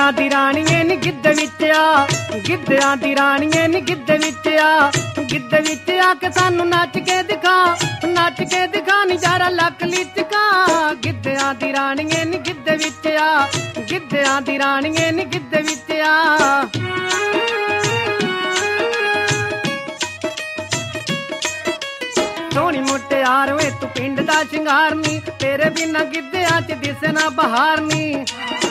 ਗਿੱਧਿਆਂ ਦੀ ਰਾਣੀਏ ਨੀ ਗਿੱਧੇ ਵਿੱਚ ਆ, ਗਿੱਧਿਆਂ ਦੀ ਰਾਣੀਏ ਨੀ ਗਿੱਧੇ ਵਿੱਚ ਆ, ਗਿੱਧੇ ਵਿੱਚ ਆ ਕੇ ਸਾਨੂੰ ਨੱਚ ਕੇ ਦਿਖਾ, ਨੱਚ ਕੇ ਦਿਖਾ ਨਜ਼ਾਰਾ ਲੱਕ ਲਿਚਕਾ। ਗਿੱਧਿਆਂ ਦੀ ਰਾਣੀਏ ਨੀ ਗਿੱਧੇ ਵਿੱਚ ਆ, ਗਿੱਧਿਆਂ ਦੀ ਰਾਣੀਏ ਨੀ ਗਿੱਧੇ ਵਿੱਚ ਆ। ਸੋਹਣੀ ਮੁਟਿਆਰ ਵੇ ਤੂੰ ਪਿੰਡ ਦਾ ਸ਼ਿੰਗਾਰ ਨੀ, ਤੇਰੇ ਬਿਨਾਂ ਗਿੱਧਿਆਂ 'ਚ ਦਿਸੇ ਨਾ ਬਹਾਰ ਨੀ।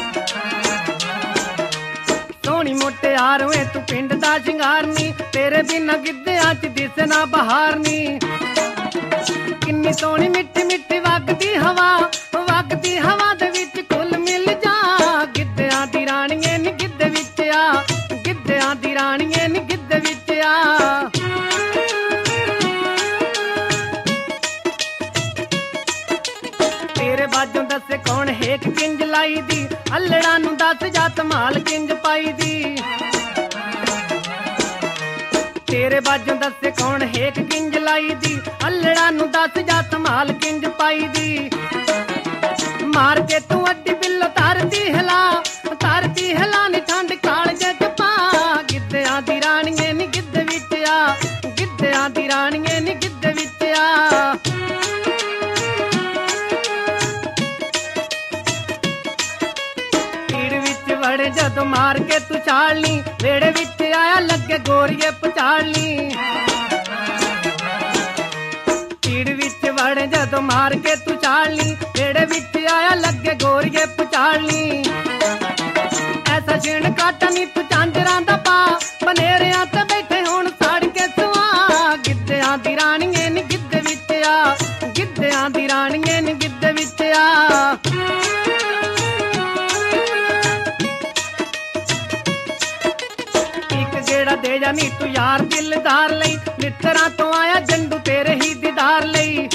ਸੋਹਣੀ ਮੁਟਿਆਰ ਵੇ ਤੂੰ ਪਿੰਡ ਦਾ ਸ਼ਿੰਗਾਰ ਨੀ, ਤੇਰੇ ਬਿਨਾਂ ਗਿੱਧਿਆਂ 'ਚ ਦਿਸੇ ਨਾ ਬਹਾਰ ਨੀ। ਕਿੰਨੀ ਸੋਹਣੀ ਮਿੱਠੀ ਮਿੱਠੀ ਵਗਦੀ ਹਵਾ, ਵਗਦੀ ਹਵਾ ਦੇ ਵਿੱਚ ਕੁੱਲ ਮਿਲ ਜਾ। ਗਿੱਧਿਆਂ ਦੀ ਰਾਣੀਏ ਨੀ ਗਿੱਧੇ ਵਿੱਚ ਆ, ਗਿੱਧਿਆਂ ਦੀ ਰਾਣੀਏ ਨੀ ਗਿੱਧੇ ਵਿੱਚ ਆ। ਤੇਰੇ ਬਾਝੋਂ ਦੱਸੇ ਕੌਣ ਹੇਕ ਕਿੰਜ ਲਾਈ ਦੀ, ਅਲੜਾਂ ਨੂੰ ਦੱਸ ਜਾ ਧਮਾਲ ਕਿੰਜ ਪਾਈ ਦੀ। ਤੇਰੇ ਬਾਝੋਂ ਦੱਸੇ ਕੌਣ ਹੇਕ ਕਿੰਜ ਲਾਈ ਦੀ, ਅਲੜਾਂ ਨੂੰ ਦੱਸ ਜਾ ਧਮਾਲ ਕਿੰਜ ਪਾਈ ਦੀ। ਮਾਰ ਕੇ ਤੂੰ ਅੱਡੀ ਬਿੱਲੋ ਧਰਤੀ ਹਿਲਾ, ਧਰਤੀ ਹਿਲਾ ਨੀ ਠੰਡ ਕਾਲਜੇ 'ਚ ਪਾ। ਗਿੱਧਿਆਂ ਦੀ ਰਾਣੀਏ ਨੀ ਗਿੱਧੇ ਵਿੱਚ ਆ, ਗਿੱਧਿਆਂ ਦੀ ਰਾਣੀਏ ਨੀ ਗਿੱਧੇ ਵਿੱਚ ਆ। ਵੜੇ ਜਦੋਂ ਮਾਰ ਕੇ ਤੂੰ ਛਾਲ ਨੀ, ਵੇੜੇ ਵਿੱਚ ਆਇਆ ਲੱਗੇ ਗੋਰੀਏ ਪਛਾੜ ਨੀ। ਪੀੜ ਵਿੱਚ ਵੜੇ ਜਦੋਂ ਮਾਰ ਕੇ ਤੂੰ ਛਾਲ ਨੀ, ਵੇੜੇ ਵਿੱਚ ਆਇਆ ਲੱਗੇ ਗੋਰੀਏ ਪਛਾੜ ਨੀ। ਐਸਾ ਛਿਣ ਕਾਟਾ ਨੀ ਤੂੰ ਝਾਂਜਰਾਂ ਦਾ ਪਾ, ਬਨੇਰਿਆਂ ਤੇ ਬੈਠੇ ਹੁਣ ਸਾੜ ਕੇ ਸੁਆ। ਗਿੱਧਿਆਂ ਦੀ ਰਾਣੀਏ ਨੀ ਗਿੱਧੇ ਵਿੱਚ ਆ, ਗਿੱਧਿਆਂ ਦੀ ਰਾਣੀਏ ਨੀ ਗਿੱਧੇ ਵਿੱਚ ਆ। ਦੇ ਜਾ ਨੀ ਤੂੰ ਯਾਰ ਦਿਲਦਾਰ ਲਈ, ਮਿੱਤਰਾਂ ਤੋਂ ਆਇਆ ਜੰਡੂ ਤੇਰੇ ਹੀ ਦੀਦਾਰ ਲਈ।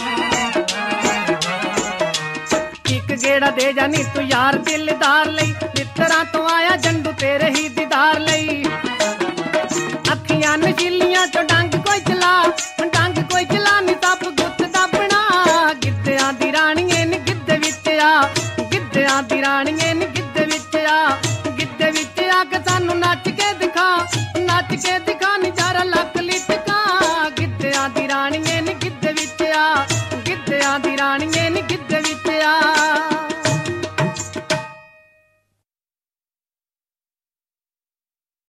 ਇੱਕ ਗੇੜਾ ਦੇ ਜਾ ਨੀ ਤੂੰ ਯਾਰ ਦਿਲਦਾਰ ਲਈ, ਮਿੱਤਰਾਂ ਤੋਂ ਆਇਆ ਜੰਡੂ ਤੇਰੇ ਹੀ ਦੀਦਾਰ ਲਈ। ਅੱਖੀਆਂ ਨਸ਼ੀਲੀਆਂ ਚੋਂ ਡੰਗ ਕੋਈ ਚਲਾ, ਡੰਗ ਕੋਈ ਚਲਾ ਨੀ ਸਭ ਗੁੱਤ ਦੱਬਣਾ। ਗਿੱਧਿਆਂ ਦੀ ਰਾਣੀਏ ਨੀ ਗਿੱਧੇ ਵਿੱਚ ਆ, ਗਿੱਧਿਆਂ ਦੀ ਰਾਣੀਏ ਨੀ ਗਿੱਧੇ ਵਿੱਚ ਆ। ਗਿੱਧੇ ਵਿੱਚ ਆ ਕੇ ਸਾਨੂੰ ਨੱਚ ਕੇ ਦਿਖਾ, ਨੱਚ ਕੇ